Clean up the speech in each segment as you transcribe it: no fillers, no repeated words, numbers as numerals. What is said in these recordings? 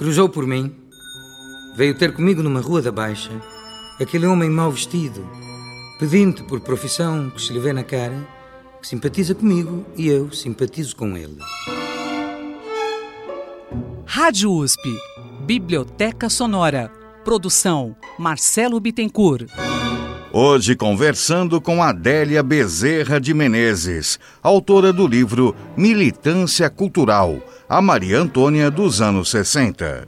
cruzou por mim. Veio ter comigo numa rua da Baixa aquele homem mal vestido, pedinte por profissão que se lhe vê na cara, que simpatiza comigo e eu simpatizo com ele. Rádio USP, Biblioteca Sonora. Produção Marcelo Bittencourt. Hoje conversando com Adélia Bezerra de Menezes, autora do livro Militância Cultural, a Maria Antônia dos anos 60.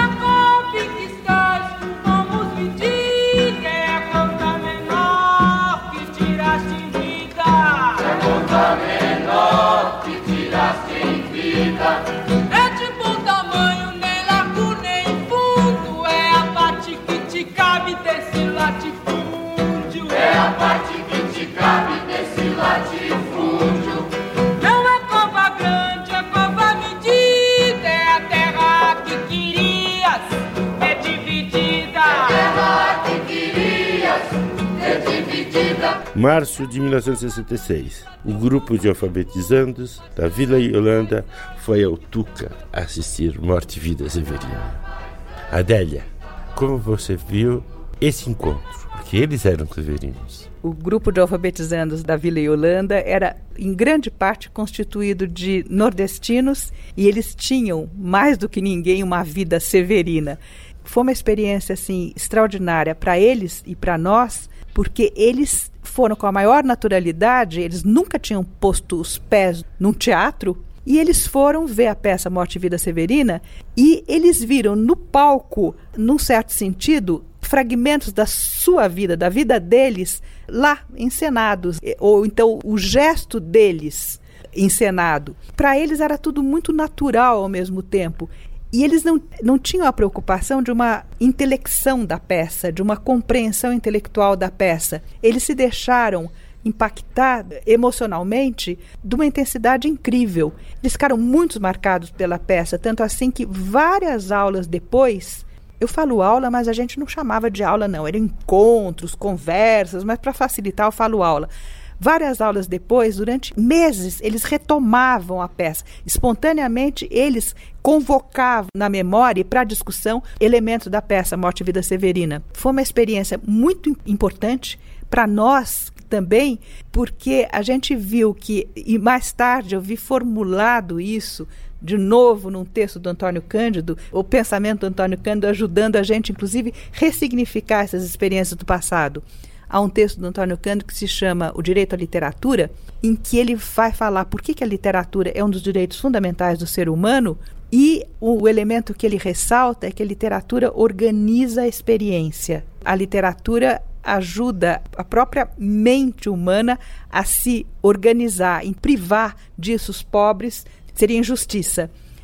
Março de 1966, o grupo de alfabetizandos da Vila Yolanda foi ao Tuca assistir Morte e Vida Severina. Adélia, como você viu esse encontro? Porque eles eram severinos. O grupo de alfabetizandos da Vila Yolanda era, em grande parte, constituído de nordestinos e eles tinham, mais do que ninguém, uma vida severina. Foi uma experiência assim, extraordinária para eles e para nós, porque eles foram com a maior naturalidade, eles nunca tinham posto os pés num teatro, e eles foram ver a peça Morte e Vida Severina, e eles viram no palco, num certo sentido, fragmentos da sua vida, da vida deles, lá encenados, ou então o gesto deles encenado. Para eles era tudo muito natural ao mesmo tempo. E eles não tinham a preocupação de uma intelecção da peça, de uma compreensão intelectual da peça. Eles se deixaram impactar emocionalmente de uma intensidade incrível. Eles ficaram muito marcados pela peça, tanto assim que várias aulas depois, eu falo aula, mas a gente não chamava de aula não, eram encontros, conversas, mas para facilitar eu falo aula. Várias aulas depois, durante meses, eles retomavam a peça. Espontaneamente, eles convocavam na memória e para a discussão elementos da peça Morte e Vida Severina. Foi uma experiência muito importante para nós também, porque a gente viu que, e mais tarde eu vi formulado isso, de novo num texto do Antônio Cândido, o pensamento do Antônio Cândido ajudando a gente, inclusive, ressignificar essas experiências do passado. Há um texto do Antônio Cândido que se chama O Direito à Literatura, em que ele vai falar por que a literatura é um dos direitos fundamentais do ser humano, e o elemento que ele ressalta é que a literatura organiza a experiência. A literatura ajuda a própria mente humana a se organizar, em privar disso os pobres seria injustiça.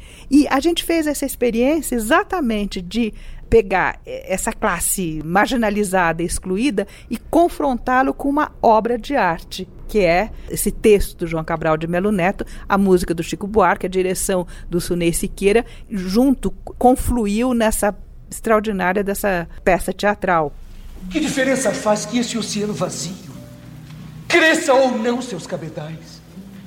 E a gente fez essa experiência exatamente de pegar essa classe marginalizada, excluída, e confrontá-lo com uma obra de arte, que é esse texto do João Cabral de Melo Neto, a música do Chico Buarque, a direção do Sunei Siqueira, junto, confluiu nessa extraordinária dessa peça teatral. Que diferença faz que esse oceano vazio cresça ou não seus cabedais,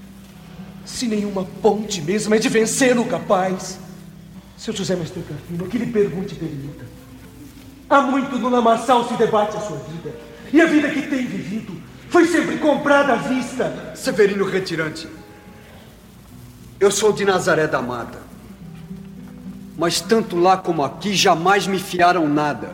se nenhuma ponte mesmo é de vencê-lo capaz? Seu José Mestre Carpino, que lhe pergunte e permita. Há muito no lamaçal se debate a sua vida, e a vida que tem vivido foi sempre comprada à vista. Severino Retirante, eu sou de Nazaré da Mata, mas tanto lá como aqui jamais me fiaram nada.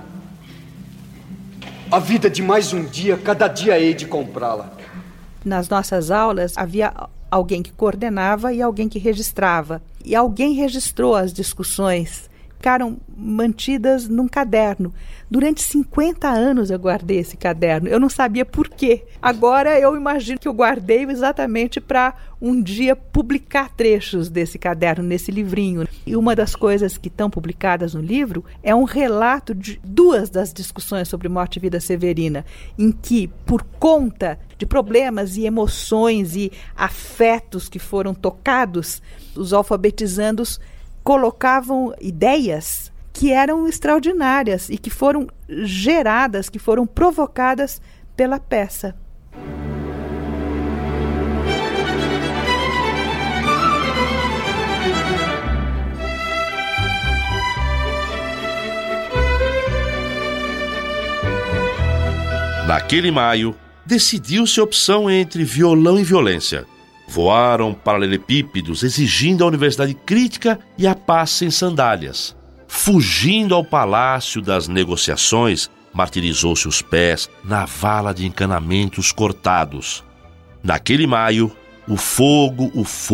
A vida de mais um dia, cada dia hei de comprá-la. Nas nossas aulas havia alguém que coordenava e alguém que registrava. E alguém registrou as discussões, ficaram mantidas num caderno. Durante 50 anos eu guardei esse caderno. Eu não sabia por quê. Agora eu imagino que eu guardei exatamente para um dia publicar trechos desse caderno, nesse livrinho. E uma das coisas que estão publicadas no livro é um relato de duas das discussões sobre Morte e Vida Severina, em que, por conta de problemas e emoções e afetos que foram tocados, os alfabetizandos colocavam ideias que eram extraordinárias e que foram geradas, que foram provocadas pela peça. Naquele maio, decidiu-se a opção entre violão e violência. Voaram paralelepípedos exigindo a universidade crítica e a paz sem sandálias. Fugindo ao palácio das negociações, martirizou-se os pés na vala de encanamentos cortados. Naquele maio, o fogo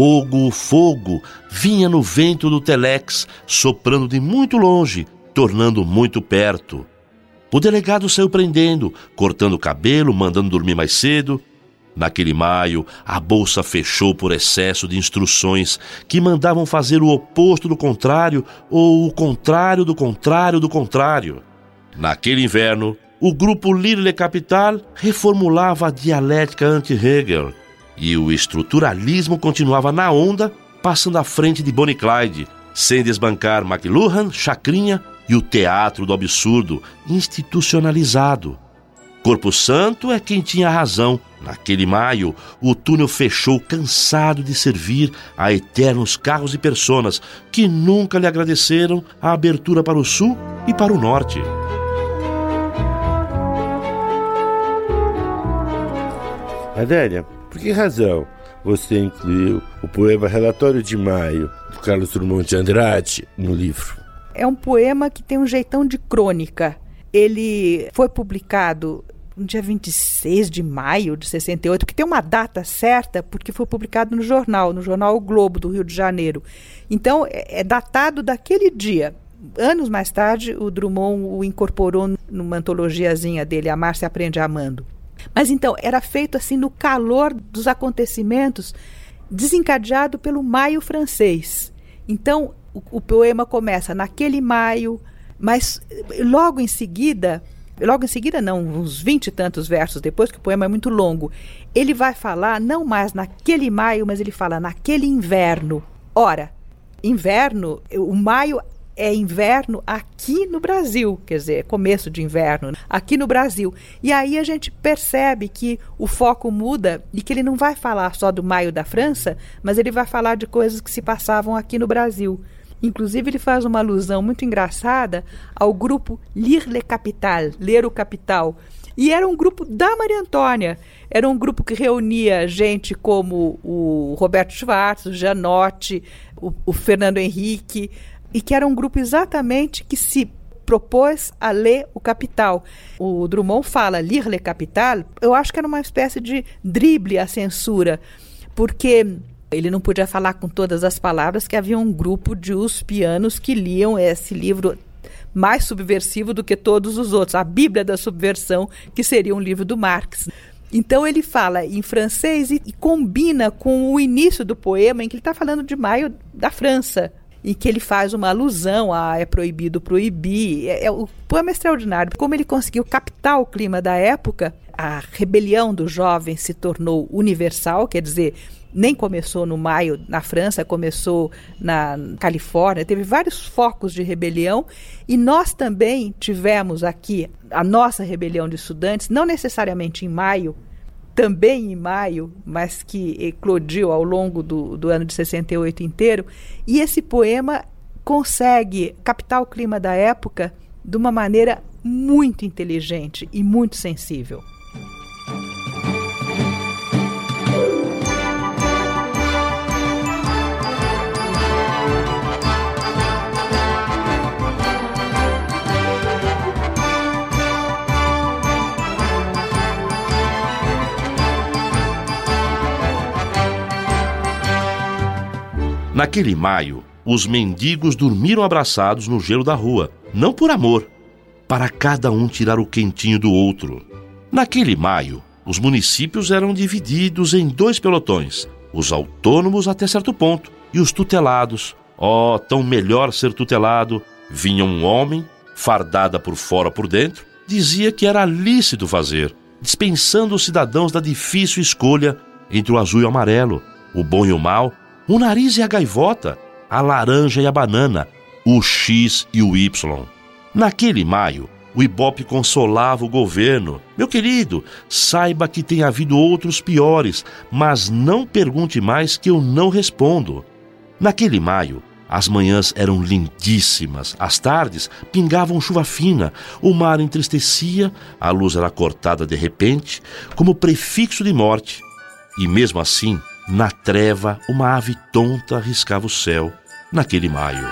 vinha no vento do telex, soprando de muito longe, tornando muito perto. O delegado saiu prendendo, cortando o cabelo, mandando dormir mais cedo. Naquele maio, a bolsa fechou por excesso de instruções que mandavam fazer o oposto do contrário ou o contrário do contrário do contrário. Naquele inverno, o grupo Lire le Capital reformulava a dialética anti-Hegel e o estruturalismo continuava na onda, passando à frente de Bonnie e Clyde, sem desbancar McLuhan, Chacrinha e o teatro do absurdo institucionalizado. Corpo Santo é quem tinha razão. Naquele maio, o túnel fechou cansado de servir a eternos carros e personas que nunca lhe agradeceram a abertura para o sul e para o norte. Adélia, por que razão você incluiu o poema Relatório de Maio, do Carlos Drummond de Andrade, no livro? É um poema que tem um jeitão de crônica. Ele foi publicado no dia 26 de maio de 68, que tem uma data certa, porque foi publicado no jornal O Globo, do Rio de Janeiro. Então, é datado daquele dia. Anos mais tarde, o Drummond o incorporou numa antologiazinha dele, A Mar se Aprende Amando. Mas então, era feito assim no calor dos acontecimentos, desencadeado pelo Maio francês. Então, o poema começa naquele maio, mas logo em seguida não, uns 20 e tantos versos depois, que o poema é muito longo, ele vai falar não mais naquele maio, mas ele fala naquele inverno. Ora, inverno, o maio é inverno aqui no Brasil, quer dizer, é começo de inverno aqui no Brasil. E aí a gente percebe que o foco muda e que ele não vai falar só do maio da França, mas ele vai falar de coisas que se passavam aqui no Brasil. Inclusive, ele faz uma alusão muito engraçada ao grupo Lire le Capital, Ler o Capital. E era um grupo da Maria Antônia. Era um grupo que reunia gente como o Roberto Schwartz, o Janotti, o Fernando Henrique, e que era um grupo exatamente que se propôs a ler o Capital. O Drummond fala Lire le Capital, eu acho que era uma espécie de drible à censura, porque ele não podia falar com todas as palavras que havia um grupo de uspianos que liam esse livro mais subversivo do que todos os outros, a Bíblia da Subversão, que seria um livro do Marx. Então ele fala em francês e combina com o início do poema, em que ele está falando de maio da França, em que ele faz uma alusão a é proibido proibir. O poema é extraordinário. Como ele conseguiu captar o clima da época, a rebelião dos jovens se tornou universal, quer dizer, nem começou no maio na França, começou na Califórnia, teve vários focos de rebelião, e nós também tivemos aqui a nossa rebelião de estudantes, não necessariamente em maio, também em maio, mas que eclodiu ao longo do ano de 68 inteiro, e esse poema consegue captar o clima da época de uma maneira muito inteligente e muito sensível. Naquele maio, os mendigos dormiram abraçados no gelo da rua, não por amor, para cada um tirar o quentinho do outro. Naquele maio, os municípios eram divididos em 2 pelotões, os autônomos até certo ponto e os tutelados. Oh, tão melhor ser tutelado! Vinha um homem, fardada por fora por dentro, dizia que era lícito fazer, dispensando os cidadãos da difícil escolha entre o azul e o amarelo, o bom e o mal, o nariz e a gaivota, a laranja e a banana, o X e o Y. Naquele maio, o Ibope consolava o governo. Meu querido, saiba que tem havido outros piores, mas não pergunte mais que eu não respondo. Naquele maio, As manhãs eram lindíssimas, às tardes pingavam chuva fina, o mar entristecia, a luz era cortada de repente, como prefixo de morte. E mesmo assim, na treva, uma ave tonta riscava o céu naquele maio.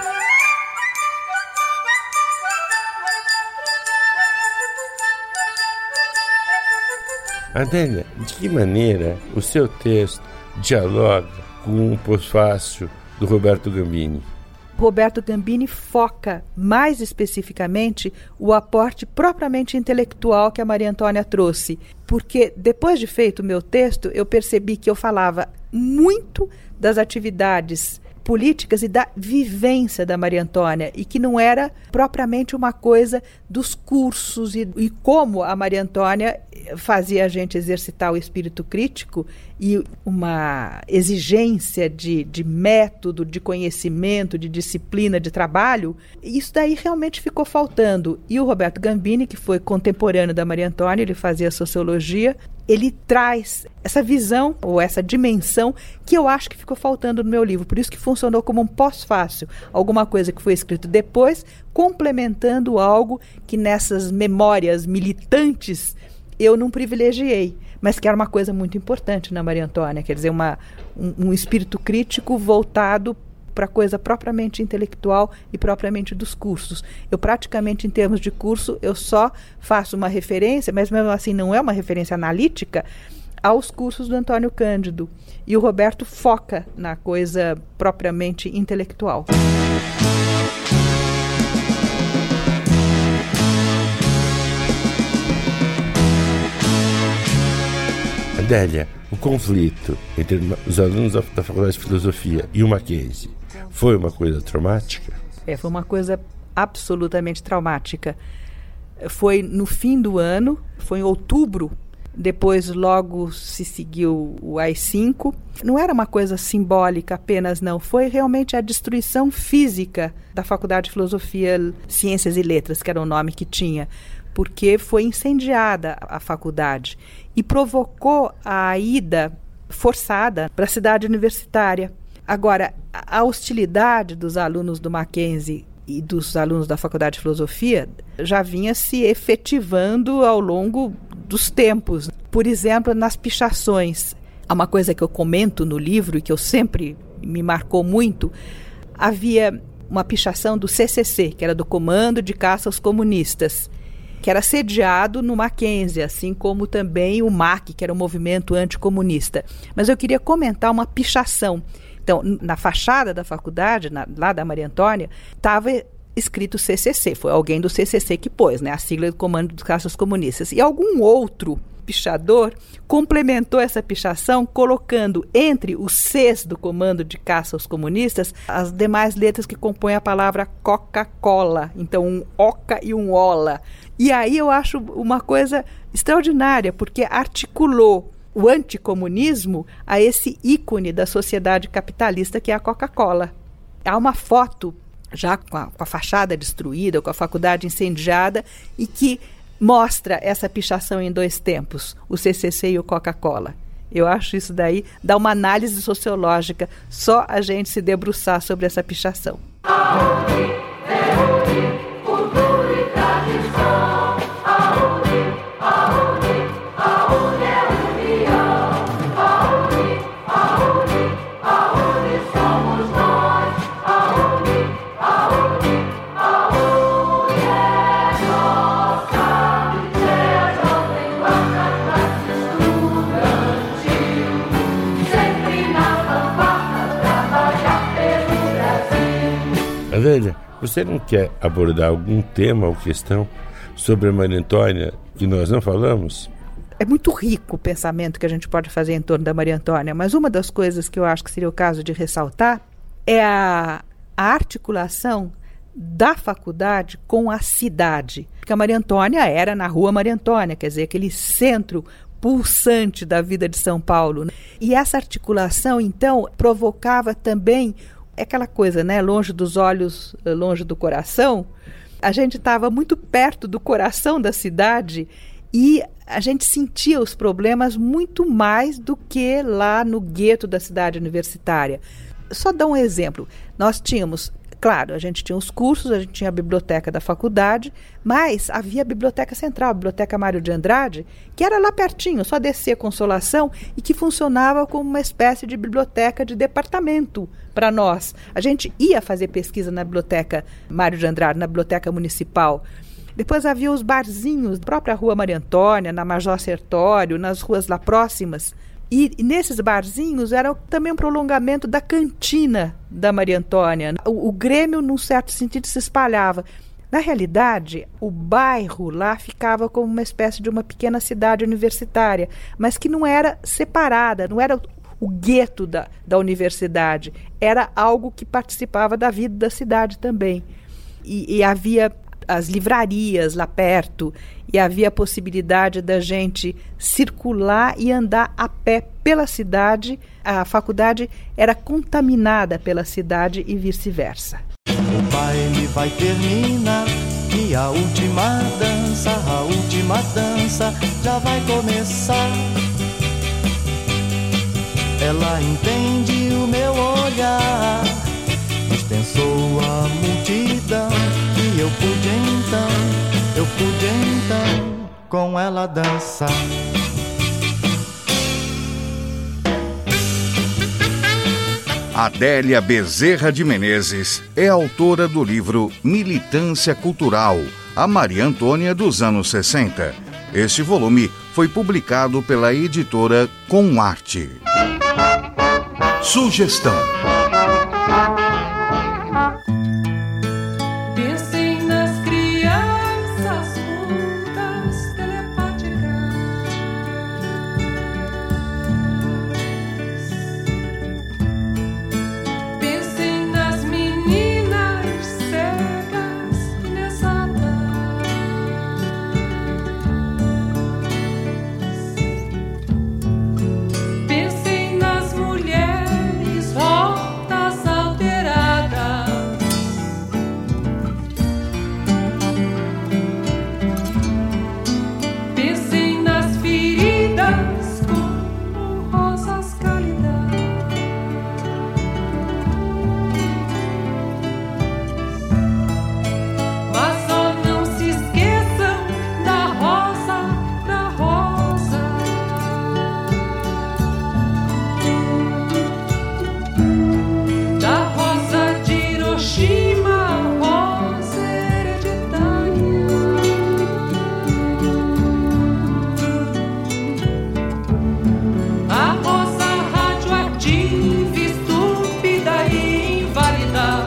Adélia, de que maneira o seu texto dialoga com o pós-fácil do Roberto Gambini? Roberto Gambini foca mais especificamente o aporte propriamente intelectual que a Maria Antônia trouxe, porque depois de feito o meu texto, eu percebi que eu falava muito das atividades políticas e da vivência da Maria Antônia, e que não era propriamente uma coisa dos cursos e como a Maria Antônia fazia a gente exercitar o espírito crítico e uma exigência de método, de conhecimento, de disciplina, de trabalho. Isso daí realmente ficou faltando. E o Roberto Gambini, que foi contemporâneo da Maria Antônia, ele fazia sociologia, ele traz essa visão ou essa dimensão que eu acho que ficou faltando no meu livro. Por isso que funcionou como um pós-fácil, alguma coisa que foi escrito depois, complementando algo que nessas memórias militantes eu não privilegiei, mas que era uma coisa muito importante na Maria Antônia, quer dizer, um espírito crítico voltado para a coisa propriamente intelectual e propriamente dos cursos. Eu praticamente, em termos de curso, eu só faço uma referência, mas mesmo assim não é uma referência analítica, aos cursos do Antônio Cândido. E o Roberto foca na coisa propriamente intelectual. Adélia, o conflito entre os alunos da Faculdade de Filosofia e o Mackenzie foi uma coisa traumática? Foi uma coisa absolutamente traumática. Foi no fim do ano, foi em outubro, depois logo se seguiu o AI-5. Não era uma coisa simbólica apenas, não. Foi realmente a destruição física da Faculdade de Filosofia, Ciências e Letras, que era o nome que tinha, porque foi incendiada a faculdade e provocou a ida forçada para a cidade universitária. Agora, a hostilidade dos alunos do Mackenzie e dos alunos da Faculdade de Filosofia já vinha se efetivando ao longo dos tempos. Por exemplo, nas pichações. Há uma coisa que eu comento no livro e que eu sempre me marcou muito. Havia uma pichação do CCC, que era do Comando de Caça aos Comunistas, que era sediado no Mackenzie, assim como também o MAC, que era o Movimento Anticomunista. Mas eu queria comentar uma pichação. Então, na fachada da faculdade, lá da Maria Antônia, estava escrito CCC. Foi alguém do CCC que pôs, né, a sigla do Comando dos Caças Comunistas. E algum outro pichador complementou essa pichação colocando entre os Cs do Comando de Caça aos Comunistas as demais letras que compõem a palavra Coca-Cola. Então, um Oca e um Ola. E aí eu acho uma coisa extraordinária, porque articulou o anticomunismo a esse ícone da sociedade capitalista que é a Coca-Cola. Há uma foto já com a fachada destruída, com a faculdade incendiada, e que mostra essa pichação em dois tempos, o CCC e o Coca-Cola. Eu acho isso daí, dá uma análise sociológica, só a gente se debruçar sobre essa pichação. Adélia, você não quer abordar algum tema ou questão sobre a Maria Antônia que nós não falamos? É muito rico o pensamento que a gente pode fazer em torno da Maria Antônia, mas uma das coisas que eu acho que seria o caso de ressaltar é a articulação da faculdade com a cidade. Porque a Maria Antônia era na Rua Maria Antônia, quer dizer, aquele centro pulsante da vida de São Paulo. E essa articulação, então, provocava também aquela coisa, né? Longe dos olhos, longe do coração. A gente estava muito perto do coração da cidade e a gente sentia os problemas muito mais do que lá no gueto da cidade universitária. Só dar um exemplo. Nós tínhamos, claro, a gente tinha os cursos, a gente tinha a biblioteca da faculdade, mas havia a biblioteca central, a biblioteca Mário de Andrade, que era lá pertinho, só descer a Consolação, e que funcionava como uma espécie de biblioteca de departamento para nós. A gente ia fazer pesquisa na biblioteca Mário de Andrade, na biblioteca municipal. Depois havia os barzinhos, na própria Rua Maria Antônia, na Major Sertório, nas ruas lá próximas. E nesses barzinhos era também um prolongamento da cantina da Maria Antônia. O Grêmio, num certo sentido, se espalhava. Na realidade, o bairro lá ficava como uma espécie de uma pequena cidade universitária, mas que não era separada, não era o gueto da universidade. Era algo que participava da vida da cidade também. E havia as livrarias lá perto, e havia a possibilidade da gente circular e andar a pé pela cidade. A faculdade era contaminada pela cidade e vice-versa. O baile vai terminar e a última dança já vai começar. Ela entende o meu olhar, dispensou a multidão e eu pude então com ela dançar. Adélia Bezerra de Menezes é autora do livro Militância Cultural, a Maria Antônia dos anos 60. Este volume foi publicado pela editora Com Arte. Sugestão. Pensem nas crianças mudas telepáticas. Pensem nas meninas cegas inexatas. Pensem nas mulheres rotas alteradas. Pensem nas feridas como rosas cálidas. Mas só não se esqueçam da rosa, da rosa. Da rosa de Hiroshima, rosa hereditária. A rosa radioativa, estúpida e inválida.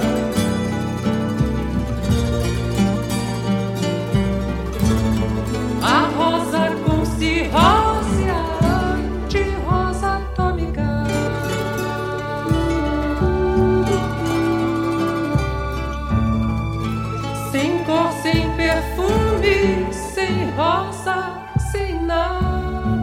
A rosa com cirrose, a anti-rosa atômica. Sem cor, sem perfume, sem rosa, sem nada.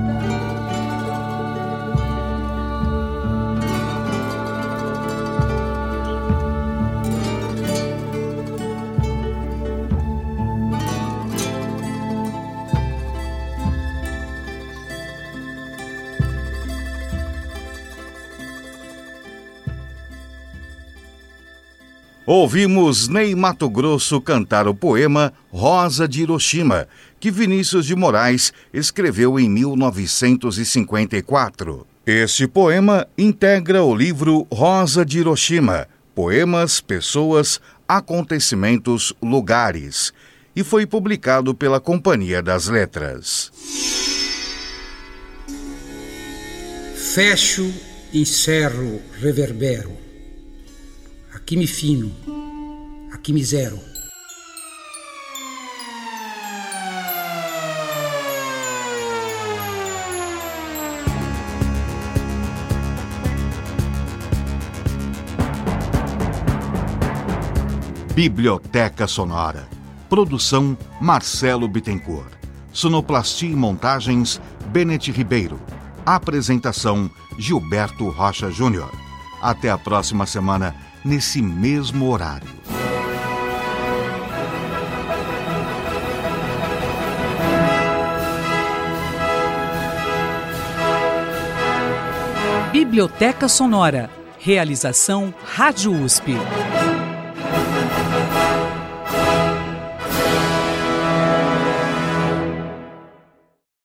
Ouvimos Ney Matogrosso cantar o poema Rosa de Hiroshima, que Vinícius de Moraes escreveu em 1954. Este poema integra o livro Rosa de Hiroshima, Poemas, Pessoas, Acontecimentos, Lugares, e foi publicado pela Companhia das Letras. Fecho, encerro, reverbero. Aqui me fino, aqui me zero. Biblioteca Sonora. Produção Marcelo Bittencourt. Sonoplastia e montagens Benete Ribeiro. Apresentação Gilberto Rocha Júnior. Até a próxima semana, nesse mesmo horário. Biblioteca Sonora. Realização Rádio USP.